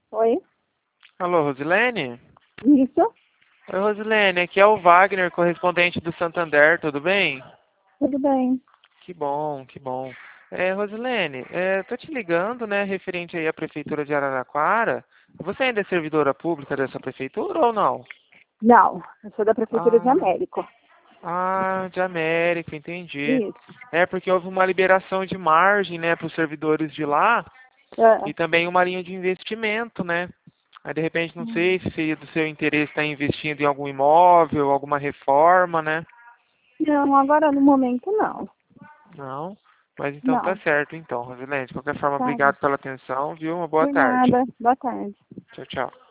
Oi? Alô, Rosilene? Isso? Oi, Rosilene, aqui é o Wagner, correspondente do Santander, tudo bem? Tudo bem. Que bom, que bom. Rosilene, tô te ligando, né, referente aí à Prefeitura de Araraquara. Você ainda é servidora pública dessa prefeitura ou não? Não, eu sou da Prefeitura de Ah, Américo. de América, entendi. Isso. É porque houve uma liberação de margem, né, para os servidores de lá Ah, e também uma linha de investimento, né? Aí, de repente, não sei se seria do seu interesse estar investindo em algum imóvel, alguma reforma, né? não, agora no momento não. Não? Mas então tá Não. certo, então, Rosilene. De qualquer forma, Tá bom. obrigado pela atenção, viu? Uma boa Por tarde. nada. Boa tarde. Tchau, tchau.